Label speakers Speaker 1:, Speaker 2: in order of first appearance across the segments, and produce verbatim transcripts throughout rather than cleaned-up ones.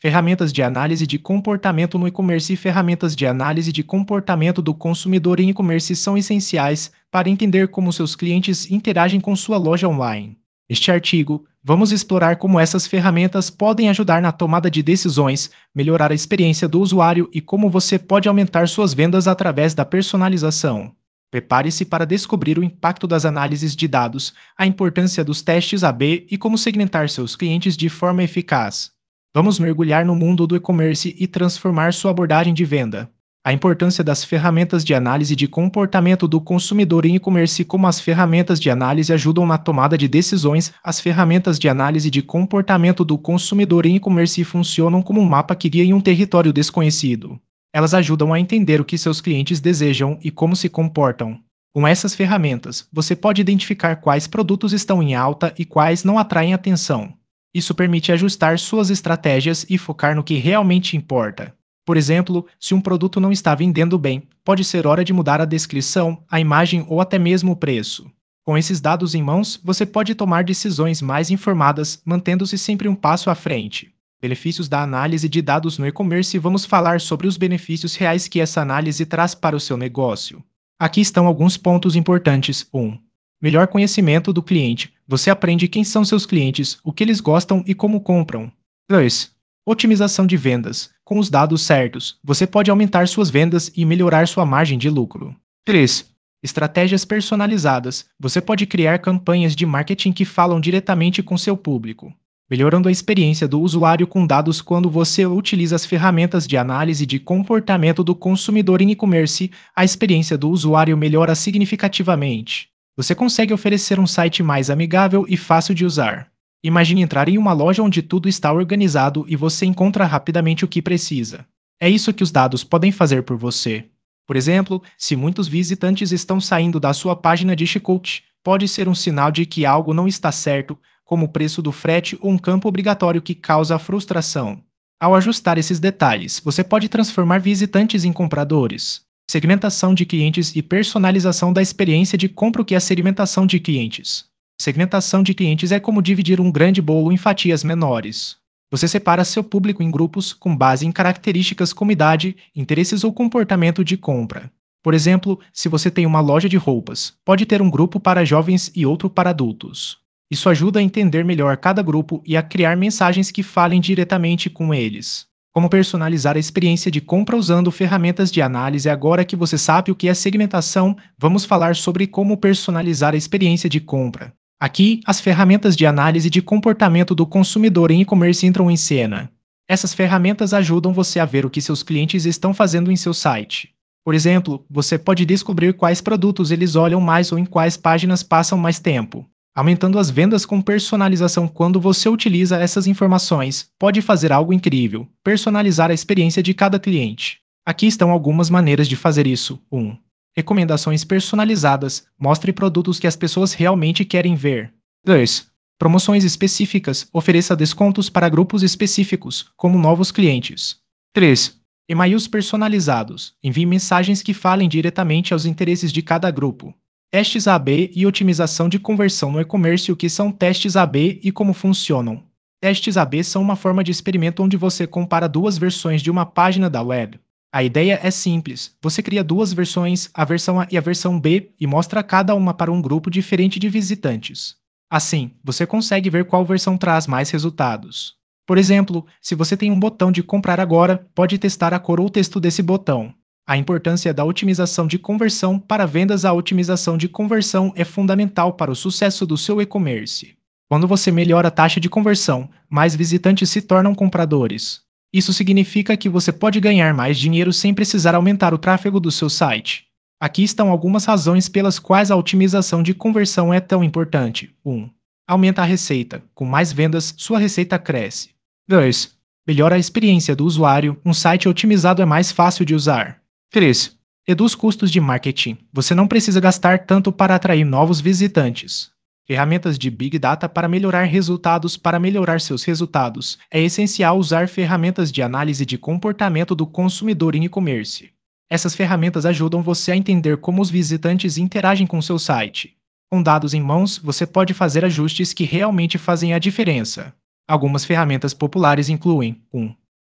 Speaker 1: Ferramentas de análise de comportamento no e-commerce e ferramentas de análise de comportamento do consumidor em e-commerce são essenciais para entender como seus clientes interagem com sua loja online. Neste artigo, vamos explorar como essas ferramentas podem ajudar na tomada de decisões, melhorar a experiência do usuário e como você pode aumentar suas vendas através da personalização. Prepare-se para descobrir o impacto das análises de dados, a importância dos testes A B e como segmentar seus clientes de forma eficaz. Vamos mergulhar no mundo do e-commerce e transformar sua abordagem de venda. A importância das ferramentas de análise de comportamento do consumidor em e-commerce. Como as ferramentas de análise ajudam na tomada de decisões, as ferramentas de análise de comportamento do consumidor em e-commerce funcionam como um mapa que guia em um território desconhecido. Elas ajudam a entender o que seus clientes desejam e como se comportam. Com essas ferramentas, você pode identificar quais produtos estão em alta e quais não atraem atenção. Isso permite ajustar suas estratégias e focar no que realmente importa. Por exemplo, se um produto não está vendendo bem, pode ser hora de mudar a descrição, a imagem ou até mesmo o preço. Com esses dados em mãos, você pode tomar decisões mais informadas, mantendo-se sempre um passo à frente. Benefícios da análise de dados no e-commerce. Vamos falar sobre os benefícios reais que essa análise traz para o seu negócio. Aqui estão alguns pontos importantes. um. Melhor conhecimento do cliente. Você aprende quem são seus clientes, o que eles gostam e como compram. dois. Otimização de vendas. Com os dados certos, você pode aumentar suas vendas e melhorar sua margem de lucro. três. Estratégias personalizadas. Você pode criar campanhas de marketing que falam diretamente com seu público, melhorando a experiência do usuário com dados. Quando você utiliza as ferramentas de análise de comportamento do consumidor em e-commerce, a experiência do usuário melhora significativamente. Você consegue oferecer um site mais amigável e fácil de usar. Imagine entrar em uma loja onde tudo está organizado e você encontra rapidamente o que precisa. É isso que os dados podem fazer por você. Por exemplo, se muitos visitantes estão saindo da sua página de checkout, pode ser um sinal de que algo não está certo, como o preço do frete ou um campo obrigatório que causa frustração. Ao ajustar esses detalhes, você pode transformar visitantes em compradores. Segmentação de clientes e personalização da experiência de compra. O que é segmentação de clientes? Segmentação de clientes é como dividir um grande bolo em fatias menores. Você separa seu público em grupos com base em características como idade, interesses ou comportamento de compra. Por exemplo, se você tem uma loja de roupas, pode ter um grupo para jovens e outro para adultos. Isso ajuda a entender melhor cada grupo e a criar mensagens que falem diretamente com eles. Como personalizar a experiência de compra usando ferramentas de análise. Agora que você sabe o que é segmentação, vamos falar sobre como personalizar a experiência de compra. Aqui, as ferramentas de análise de comportamento do consumidor em e-commerce entram em cena. Essas ferramentas ajudam você a ver o que seus clientes estão fazendo em seu site. Por exemplo, você pode descobrir quais produtos eles olham mais ou em quais páginas passam mais tempo, aumentando as vendas com personalização. Quando você utiliza essas informações, pode fazer algo incrível: personalizar a experiência de cada cliente. Aqui estão algumas maneiras de fazer isso. um. Recomendações personalizadas. Mostre produtos que as pessoas realmente querem ver. dois. Promoções específicas. Ofereça descontos para grupos específicos, como novos clientes. três. E-mails personalizados. Envie mensagens que falem diretamente aos interesses de cada grupo. Testes A B e otimização de conversão no e-commerce. O que são testes A B e como funcionam? Testes A B são uma forma de experimento onde você compara duas versões de uma página da web. A ideia é simples: você cria duas versões, a versão A e a versão B, e mostra cada uma para um grupo diferente de visitantes. Assim, você consegue ver qual versão traz mais resultados. Por exemplo, se você tem um botão de comprar agora, pode testar a cor ou texto desse botão. A importância da otimização de conversão para vendas. A otimização de conversão é fundamental para o sucesso do seu e-commerce. Quando você melhora a taxa de conversão, mais visitantes se tornam compradores. Isso significa que você pode ganhar mais dinheiro sem precisar aumentar o tráfego do seu site. Aqui estão algumas razões pelas quais a otimização de conversão é tão importante. um. Aumenta a receita. Com mais vendas, sua receita cresce. dois. Melhora a experiência do usuário. Um site otimizado é mais fácil de usar. três. Reduz custos de marketing. Você não precisa gastar tanto para atrair novos visitantes. Ferramentas de Big Data para melhorar resultados. Para melhorar seus resultados, é essencial usar ferramentas de análise de comportamento do consumidor em e-commerce. Essas ferramentas ajudam você a entender como os visitantes interagem com seu site. Com dados em mãos, você pode fazer ajustes que realmente fazem a diferença. Algumas ferramentas populares incluem um.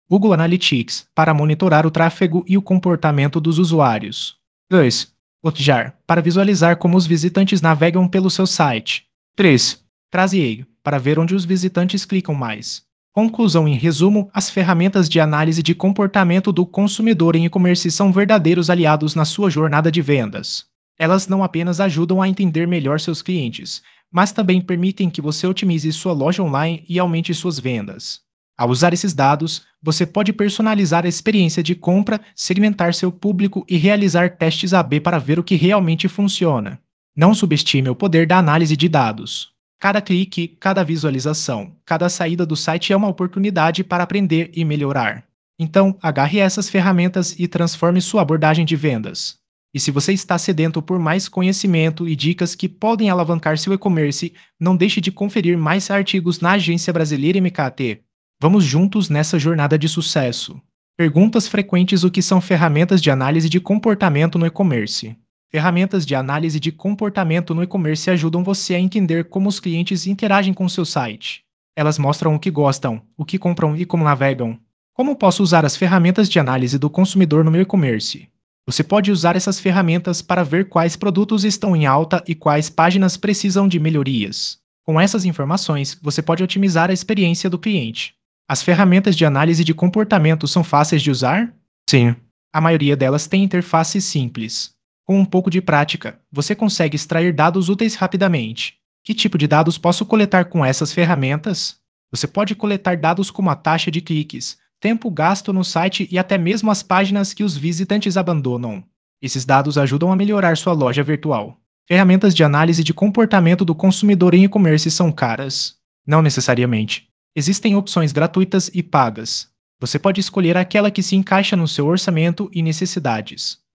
Speaker 1: Google Analytics, para monitorar o tráfego e o comportamento dos usuários. dois. Hotjar, para visualizar como os visitantes navegam pelo seu site. três. Traziei, para ver onde os visitantes clicam mais. Conclusão em resumo, as ferramentas de análise de comportamento do consumidor em e-commerce são verdadeiros aliados na sua jornada de vendas. Elas não apenas ajudam a entender melhor seus clientes, mas também permitem que você otimize sua loja online e aumente suas vendas. Ao usar esses dados, você pode personalizar a experiência de compra, segmentar seu público e realizar testes A B para ver o que realmente funciona. Não subestime o poder da análise de dados. Cada clique, cada visualização, cada saída do site é uma oportunidade para aprender e melhorar. Então, agarre essas ferramentas e transforme sua abordagem de vendas. E se você está sedento por mais conhecimento e dicas que podem alavancar seu e-commerce, não deixe de conferir mais artigos na Agência Brasileira M K T. Vamos juntos nessa jornada de sucesso. Perguntas frequentes: o que são ferramentas de análise de comportamento no e-commerce? Ferramentas de análise de comportamento no e-commerce ajudam você a entender como os clientes interagem com seu site. Elas mostram o que gostam, o que compram e como navegam. Como posso usar as ferramentas de análise do consumidor no meu e-commerce? Você pode usar essas ferramentas para ver quais produtos estão em alta e quais páginas precisam de melhorias. Com essas informações, você pode otimizar a experiência do cliente. As ferramentas de análise de comportamento são fáceis de usar? Sim. A maioria delas tem interfaces simples. Com um pouco de prática, você consegue extrair dados úteis rapidamente. Que tipo de dados posso coletar com essas ferramentas? Você pode coletar dados como a taxa de cliques, tempo gasto no site e até mesmo as páginas que os visitantes abandonam. Esses dados ajudam a melhorar sua loja virtual. Ferramentas de análise de comportamento do consumidor em e-commerce são caras? Não necessariamente. Existem opções gratuitas e pagas. Você pode escolher aquela que se encaixa no seu orçamento e necessidades.